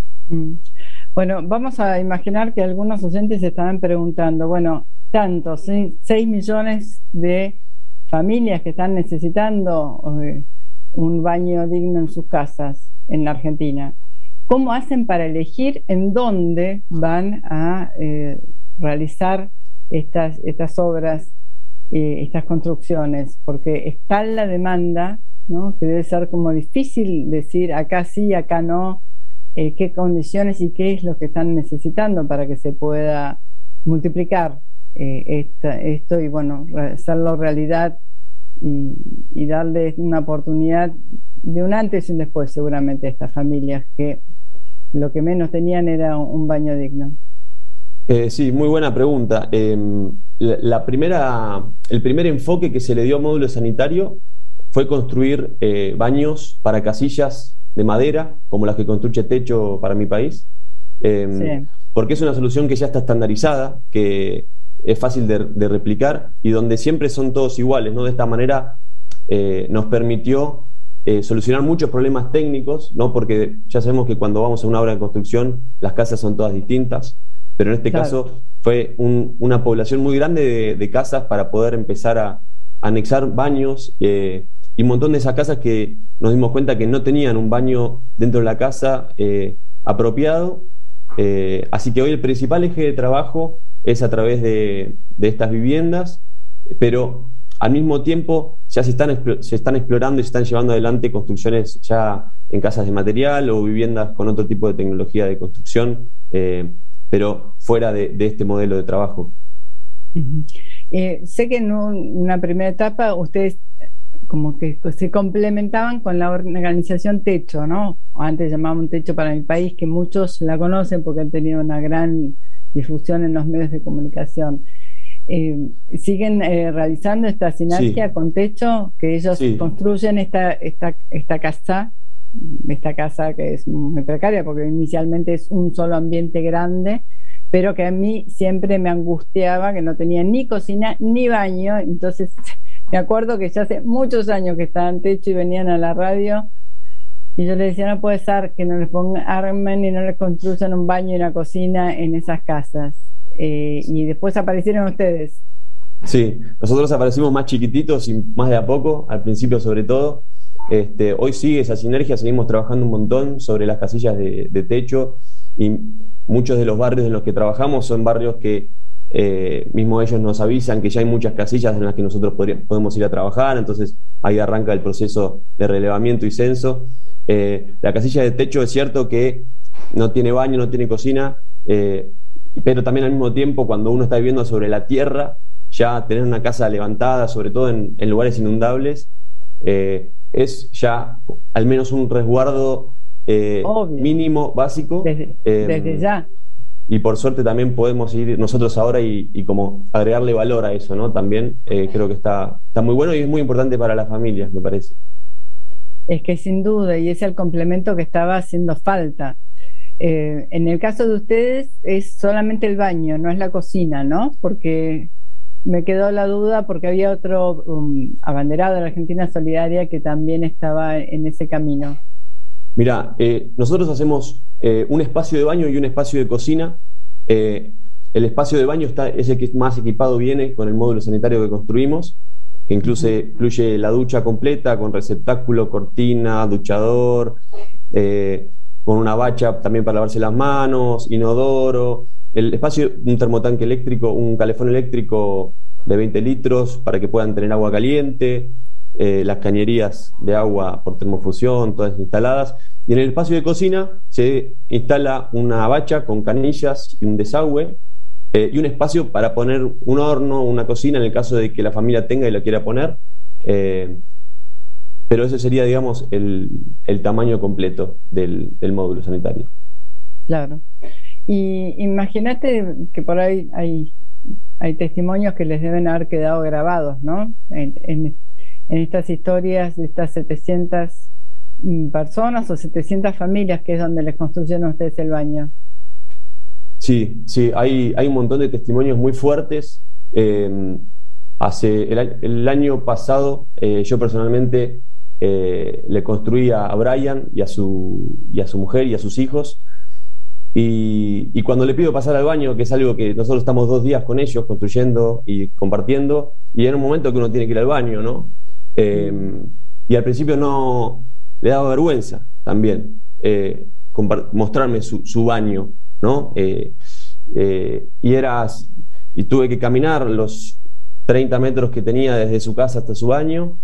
Bueno, vamos a imaginar que algunos oyentes se estaban preguntando, bueno, tantos, 6 millones de familias que están necesitando un baño digno en sus casas en la Argentina. ¿Cómo hacen para elegir en dónde van a realizar estas obras, estas construcciones? Porque está la demanda, ¿no? Que debe ser como difícil decir acá sí, acá no, qué condiciones y qué es lo que están necesitando para que se pueda multiplicar esto y bueno, hacerlo realidad y darles una oportunidad de un antes y un después seguramente a estas familias que lo que menos tenían era un baño digno. Sí, muy buena pregunta. El primer enfoque que se le dio a módulo sanitario fue construir baños para casillas de madera, como las que construye Techo para mi país, Sí. porque es una solución que ya está estandarizada, que es fácil de replicar y donde siempre son todos iguales, ¿no? De esta manera nos permitió solucionar muchos problemas técnicos, ¿no? Porque ya sabemos que cuando vamos a una obra de construcción las casas son todas distintas, pero en este caso fue una población muy grande de casas para poder empezar a anexar baños, y un montón de esas casas que nos dimos cuenta que no tenían un baño dentro de la casa apropiado. Así que hoy el principal eje de trabajo es a través de estas viviendas, pero al mismo tiempo ya se están explorando y se están llevando adelante construcciones ya en casas de material o viviendas con otro tipo de tecnología de construcción, pero fuera de este modelo de trabajo. Sé que en una primera etapa ustedes como que se complementaban con la organización Techo, ¿no? Antes llamaban Techo para mi país, que muchos la conocen porque han tenido una gran difusión en los medios de comunicación. ¿Siguen realizando esta sinergia con Techo? Que ellos construyen esta casa que es muy precaria porque inicialmente es un solo ambiente grande, pero que a mí siempre me angustiaba que no tenía ni cocina ni baño. Entonces me acuerdo que ya hace muchos años que estaba en Techo y venían a la radio y yo les decía, no puede ser que no les armen y no les construyan un baño y una cocina en esas casas. Y después aparecieron ustedes. Sí, nosotros aparecimos más chiquititos y más de a poco, al principio sobre todo. Hoy sigue esa sinergia, seguimos trabajando un montón sobre las casillas de Techo, y muchos de los barrios en los que trabajamos son barrios que mismo ellos nos avisan que ya hay muchas casillas en las que nosotros podemos ir a trabajar, entonces ahí arranca el proceso de relevamiento y censo. La casilla de Techo es cierto que no tiene baño, no tiene cocina, pero también al mismo tiempo, cuando uno está viviendo sobre la tierra, ya tener una casa levantada, sobre todo en lugares inundables, es ya al menos un resguardo mínimo, básico. Desde ya. Y por suerte también podemos ir nosotros ahora y como agregarle valor a eso, ¿no? También creo que está muy bueno y es muy importante para las familias, me parece. Es que sin duda, y es el complemento que estaba haciendo falta. En el caso de ustedes es solamente el baño, no es la cocina, ¿no? Porque me quedó la duda porque había otro abanderado de la Argentina Solidaria que también estaba en ese camino. Mira, nosotros hacemos un espacio de baño y un espacio de cocina. El espacio de baño es el que más equipado viene con el módulo sanitario que construimos, que incluye la ducha completa con receptáculo, cortina, duchador, con una bacha también para lavarse las manos, inodoro. El espacio, un termotanque eléctrico, un calefón eléctrico de 20 litros para que puedan tener agua caliente, las cañerías de agua por termofusión, todas instaladas. Y en el espacio de cocina se instala una bacha con canillas y un desagüe, y un espacio para poner un horno, una cocina en el caso de que la familia tenga y la quiera poner. Pero ese sería, digamos, el tamaño completo del módulo sanitario. Claro. Y imagínate que por ahí hay testimonios que les deben haber quedado grabados, ¿no? En estas historias de estas 700 personas o 700 familias, que es donde les construyeron ustedes el baño. Sí, hay un montón de testimonios muy fuertes. El año pasado yo personalmente le construí a Brian y a su mujer y a sus hijos, y cuando le pido pasar al baño, que es algo que nosotros estamos 2 días con ellos construyendo y compartiendo, y en un momento que uno tiene que ir al baño, ¿no? Y al principio no le daba vergüenza también mostrarme su baño, ¿no? Y tuve que caminar los 30 metros que tenía desde su casa hasta su baño,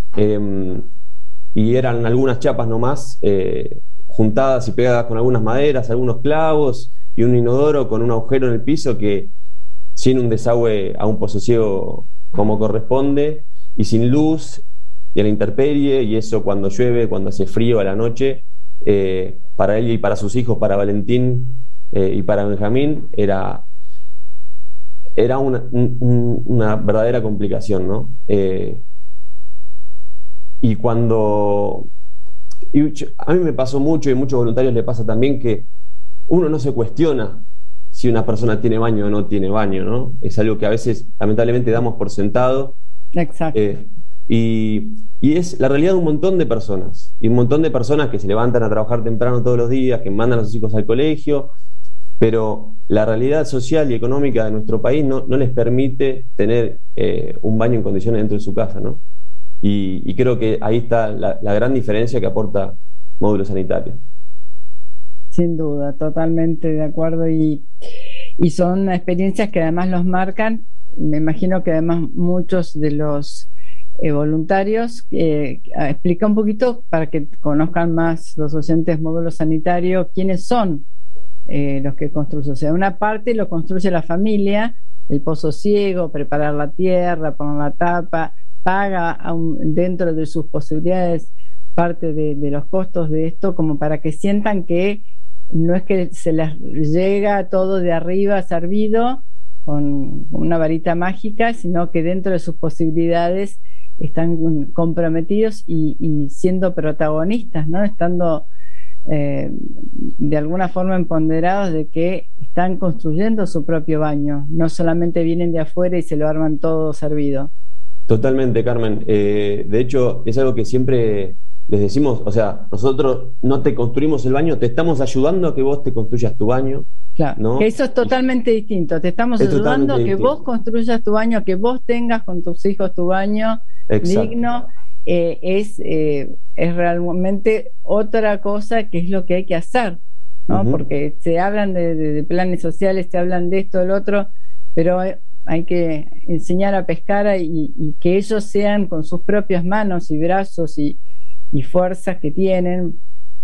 y eran algunas chapas nomás, juntadas y pegadas con algunas maderas, algunos clavos y un inodoro con un agujero en el piso que sin un desagüe a un pozo ciego como corresponde, y sin luz y a la intemperie, y eso cuando llueve, cuando hace frío a la noche, para él y para sus hijos, para Valentín y para Benjamín, era una verdadera complicación, ¿no? A mí me pasó mucho, y a muchos voluntarios le pasa también, que uno no se cuestiona si una persona tiene baño o no tiene baño, ¿no? Es algo que a veces lamentablemente damos por sentado. Exacto. Y es la realidad de un montón de personas, y un montón de personas que se levantan a trabajar temprano todos los días, que mandan a sus hijos al colegio, pero la realidad social y económica de nuestro país no les permite tener un baño en condiciones dentro de su casa, ¿no? Y creo que ahí está la gran diferencia que aporta módulo sanitario. Sin duda, totalmente de acuerdo. Y son experiencias que además los marcan. Me imagino que además muchos de los voluntarios, explica un poquito para que conozcan más los oyentes módulo sanitario, quiénes son los que construyen. O sea, una parte lo construye la familia, el pozo ciego, preparar la tierra, poner la tapa, paga dentro de sus posibilidades parte de los costos de esto, como para que sientan que no es que se les llega todo de arriba servido con una varita mágica, sino que dentro de sus posibilidades están comprometidos y siendo protagonistas, ¿no? Estando de alguna forma empoderados de que están construyendo su propio baño, no solamente vienen de afuera y se lo arman todo servido. Totalmente, Carmen. De hecho, es algo que siempre les decimos, o sea, nosotros no te construimos el baño, te estamos ayudando a que vos te construyas tu baño. Claro, ¿no? Que eso es totalmente distinto, te estamos ayudando a que vos construyas tu baño, que vos tengas con tus hijos tu baño. Exacto. Digno. Es realmente otra cosa que es lo que hay que hacer, ¿no? Porque se hablan de planes sociales, se hablan de esto, del otro, pero hay que enseñar a pescar y que ellos sean con sus propias manos y brazos y fuerzas que tienen,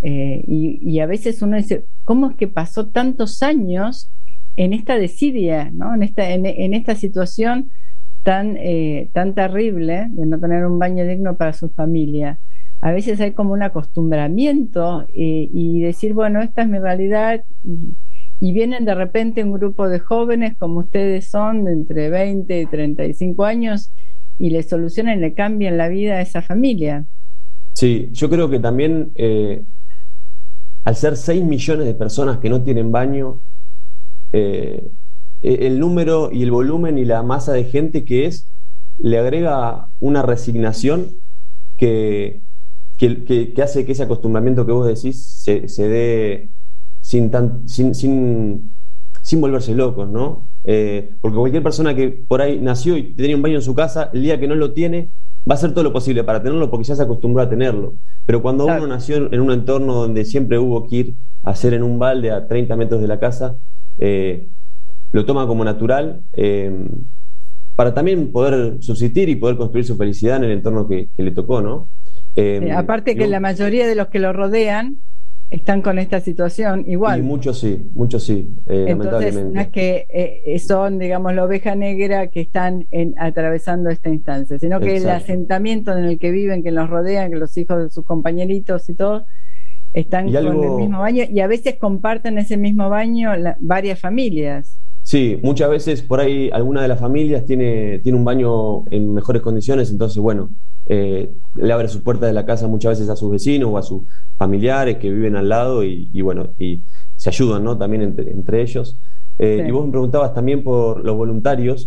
y a veces uno dice, ¿cómo es que pasó tantos años en esta desidia, ¿no? en esta situación tan terrible de no tener un baño digno para su familia? A veces hay como un acostumbramiento y decir, bueno, esta es mi realidad, y vienen de repente un grupo de jóvenes como ustedes son, de entre 20 y 35 años, y le solucionan y le cambian la vida a esa familia. Sí, yo creo que también al ser 6 millones de personas que no tienen baño, el número y el volumen y la masa de gente que es, le agrega una resignación que hace que ese acostumbramiento que vos decís se dé sin volverse locos, ¿no? Porque cualquier persona que por ahí nació y tenía un baño en su casa, el día que no lo tiene, va a hacer todo lo posible para tenerlo porque ya se acostumbró a tenerlo. Pero cuando uno nació en un entorno donde siempre hubo que ir a hacer en un balde a 30 metros de la casa, lo toma como natural, para también poder subsistir y poder construir su felicidad en el entorno que le tocó, ¿no? Aparte que la mayoría de los que lo rodean están con esta situación igual. Y muchos sí, entonces, lamentablemente. No es que son, digamos, la oveja negra que están atravesando esta instancia, sino que el asentamiento en el que viven, que los rodean, que los hijos de sus compañeritos y todo, están con el mismo baño, y a veces comparten ese mismo baño varias familias. Sí, muchas veces por ahí alguna de las familias tiene un baño en mejores condiciones, entonces bueno, le abre sus puertas de la casa muchas veces a sus vecinos o a sus familiares que viven al lado y bueno, y se ayudan, ¿no? También entre ellos. Sí. Y vos me preguntabas también por los voluntarios.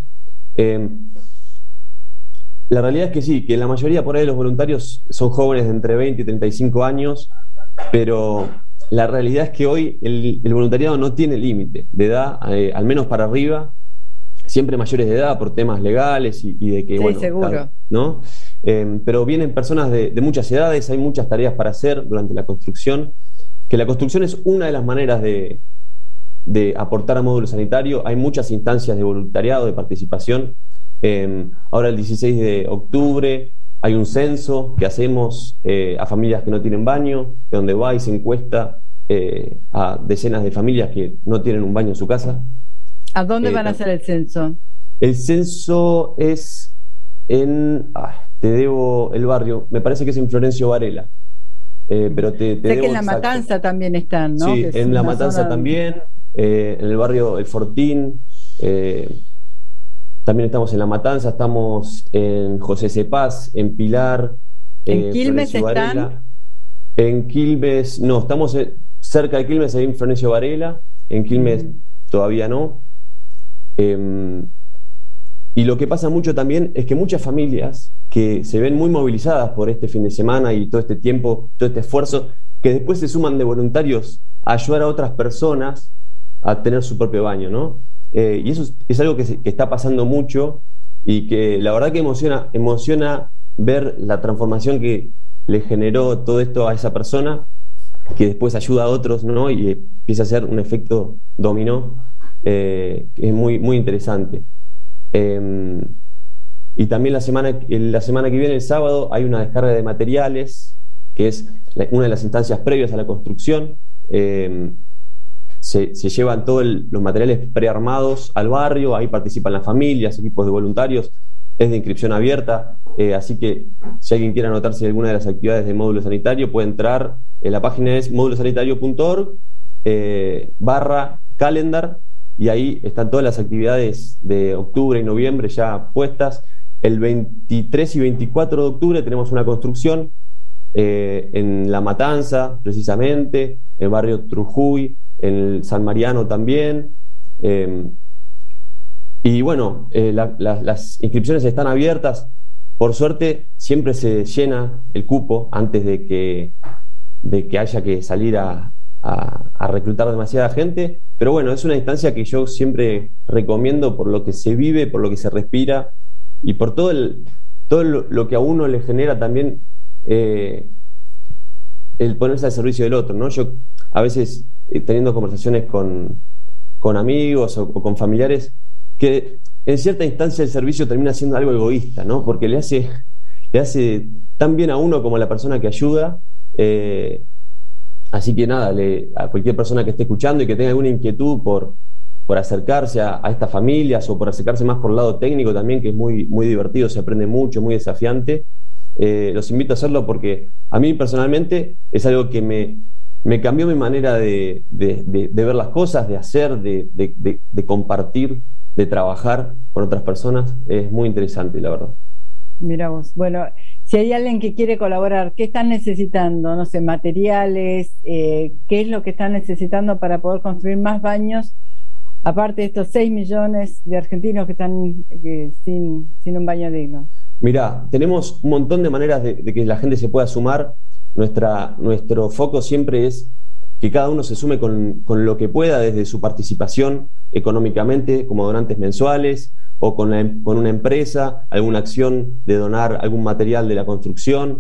La realidad es que sí, que la mayoría por ahí de los voluntarios son jóvenes de entre 20 y 35 años, pero la realidad es que hoy el voluntariado no tiene límite de edad, al menos para arriba, siempre mayores de edad por temas legales y de que, sí, bueno, seguro, ¿no? Pero vienen personas de muchas edades, hay muchas tareas para hacer durante la construcción, que la construcción es una de las maneras de aportar a módulo sanitario. Hay muchas instancias de voluntariado, de participación. Ahora el 16 de octubre hay un censo que hacemos a familias que no tienen baño, donde va y se encuesta a decenas de familias que no tienen un baño en su casa. ¿A dónde van a hacer el censo? El censo es en... te debo el barrio, me parece que es en Florencio Varela. Pero te sé debo que en La Matanza también están, ¿no? Sí, en La Matanza también, en el barrio El Fortín, también estamos en La Matanza, estamos en José Cepaz, en Pilar, ¿en Quilmes están? En Quilmes, no, estamos cerca de Quilmes, en Florencio Varela, en Quilmes todavía no. Y lo que pasa mucho también es que muchas familias que se ven muy movilizadas por este fin de semana y todo este tiempo, todo este esfuerzo, que después se suman de voluntarios a ayudar a otras personas a tener su propio baño, ¿no? Y eso es algo que está pasando mucho y que la verdad que emociona ver la transformación que le generó todo esto a esa persona, que después ayuda a otros, ¿no? Y empieza a ser un efecto dominó, que es muy, muy interesante. Y también la semana que viene, el sábado, hay una descarga de materiales, que es una de las instancias previas a la construcción. Se llevan todos los materiales prearmados al barrio, ahí participan las familias, equipos de voluntarios, es de inscripción abierta, así que si alguien quiere anotarse en alguna de las actividades de módulo sanitario, puede entrar, la página es modulosanitario.org /calendar, y ahí están todas las actividades de octubre y noviembre ya puestas. El 23 y 24 de octubre tenemos una construcción en La Matanza, precisamente, en el barrio Trujuy, en el San Mariano también. Y bueno, las inscripciones están abiertas. Por suerte, siempre se llena el cupo antes de que haya que salir a reclutar demasiada gente. Pero bueno, es una instancia que yo siempre recomiendo por lo que se vive, por lo que se respira y por todo lo que a uno le genera también el ponerse al servicio del otro, ¿no? Yo a veces, teniendo conversaciones con amigos o con familiares, que en cierta instancia el servicio termina siendo algo egoísta, ¿no? Porque le hace tan bien a uno como a la persona que ayuda. Así que nada, a cualquier persona que esté escuchando y que tenga alguna inquietud por acercarse a estas familias, o por acercarse más por el lado técnico también, que es muy, muy divertido, se aprende mucho, muy desafiante, los invito a hacerlo, porque a mí personalmente es algo que me cambió mi manera de ver las cosas, de hacer, de compartir, de trabajar con otras personas. Es muy interesante, la verdad. Mira vos, bueno, si hay alguien que quiere colaborar, ¿qué están necesitando? No sé, materiales, ¿qué es lo que están necesitando para poder construir más baños? Aparte de estos 6 millones de argentinos que están sin un baño digno. Mirá, tenemos un montón de maneras de que la gente se pueda sumar. Nuestro foco siempre es que cada uno se sume con lo que pueda, desde su participación económicamente, como donantes mensuales, o con una empresa, alguna acción de donar algún material de la construcción,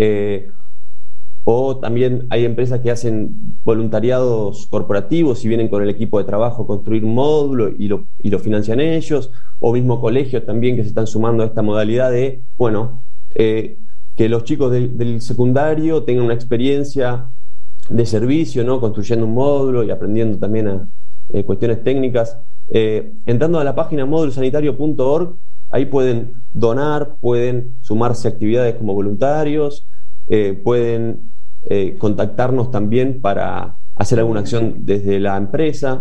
o también hay empresas que hacen voluntariados corporativos y vienen con el equipo de trabajo a construir un módulo y lo financian ellos, o mismo colegios también que se están sumando a esta modalidad de, bueno, que los chicos del secundario tengan una experiencia de servicio, ¿no? Construyendo un módulo y aprendiendo también cuestiones técnicas. Entrando a la página modulosanitario.org, ahí pueden donar, pueden sumarse a actividades como voluntarios, pueden contactarnos también para hacer alguna acción desde la empresa.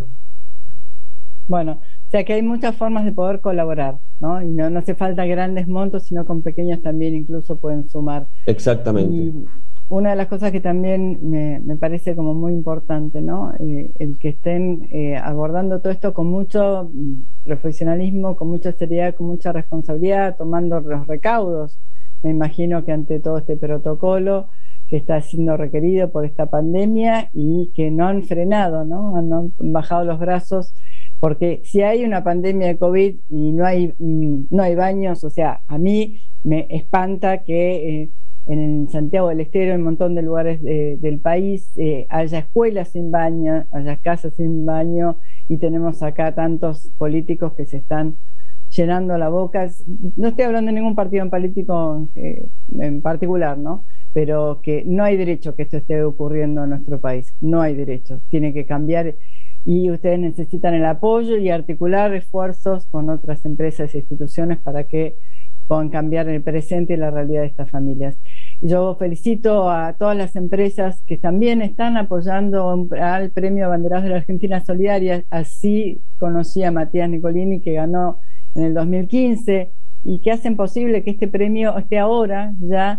Bueno, o sea que hay muchas formas de poder colaborar, ¿no? Y no hace falta grandes montos, sino con pequeños también incluso pueden sumar. Exactamente. Y una de las cosas que también me parece como muy importante, ¿no? El que estén abordando todo esto con mucho profesionalismo, con mucha seriedad, con mucha responsabilidad, tomando los recaudos. Me imagino que ante todo este protocolo que está siendo requerido por esta pandemia, y que no han frenado, ¿no? Han bajado los brazos, porque si hay una pandemia de COVID y no hay baños, o sea, a mí me espanta que en Santiago del Estero, en un montón de lugares del país, haya escuelas sin baño, haya casas sin baño, y tenemos acá tantos políticos que se están llenando la boca. No estoy hablando de ningún partido político en particular, ¿no? Pero que no hay derecho que esto esté ocurriendo en nuestro país. No hay derecho. Tiene que cambiar, y ustedes necesitan el apoyo y articular esfuerzos con otras empresas e instituciones para que puedan cambiar el presente y la realidad de estas familias. Yo felicito a todas las empresas que también están apoyando al Premio Abanderados de la Argentina Solidaria. Así conocí a Matías Nicolini, que ganó en el 2015, y que hacen posible que este premio esté ahora ya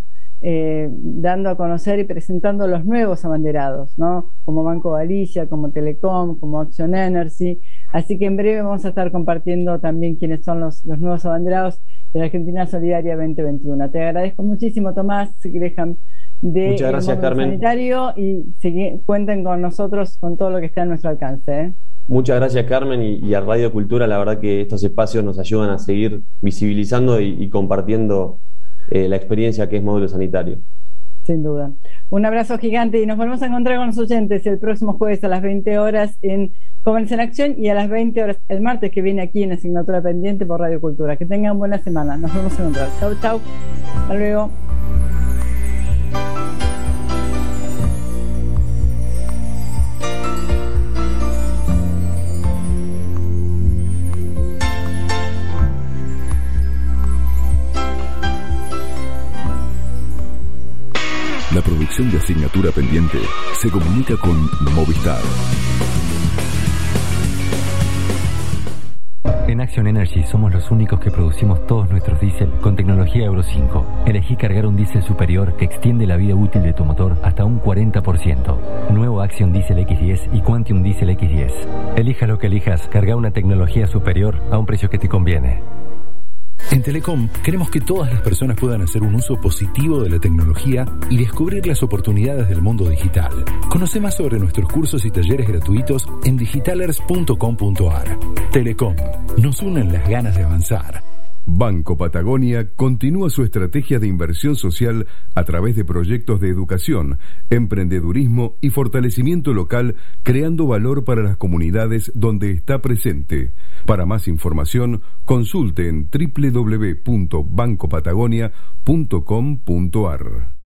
dando a conocer y presentando los nuevos abanderados, ¿no? Como Banco Galicia, como Telecom, como Action Energy. Así que en breve vamos a estar compartiendo también quiénes son los nuevos abanderados de la Argentina Solidaria 2021. Te agradezco muchísimo, Tomás Graham, de Muchas gracias, Carmen. Sanitario, y cuenten con nosotros con todo lo que está a nuestro alcance. Muchas gracias, Carmen, y a Radio Cultura. La verdad que estos espacios nos ayudan a seguir visibilizando y compartiendo la experiencia que es módulo sanitario. Sin duda. Un abrazo gigante y nos volvemos a encontrar con los oyentes el próximo jueves a las 20 horas en Jóvenes en Acción y a las 20 horas el martes que viene aquí en Asignatura Pendiente por Radio Cultura. Que tengan buena semana. Nos vemos a encontrar. Chau, chau. Hasta luego. La producción de Asignatura Pendiente se comunica con Movistar. En Action Energy somos los únicos que producimos todos nuestros diésel con tecnología Euro 5. Elegí cargar un diésel superior que extiende la vida útil de tu motor hasta un 40%. Nuevo Action Diesel X10 y Quantium Diesel X10. Elijas lo que elijas, carga una tecnología superior a un precio que te conviene. En Telecom queremos que todas las personas puedan hacer un uso positivo de la tecnología y descubrir las oportunidades del mundo digital. Conoce más sobre nuestros cursos y talleres gratuitos en digitalers.com.ar. Telecom, nos unen las ganas de avanzar. Banco Patagonia continúa su estrategia de inversión social a través de proyectos de educación, emprendedurismo y fortalecimiento local, creando valor para las comunidades donde está presente. Para más información, consulte en www.bancopatagonia.com.ar.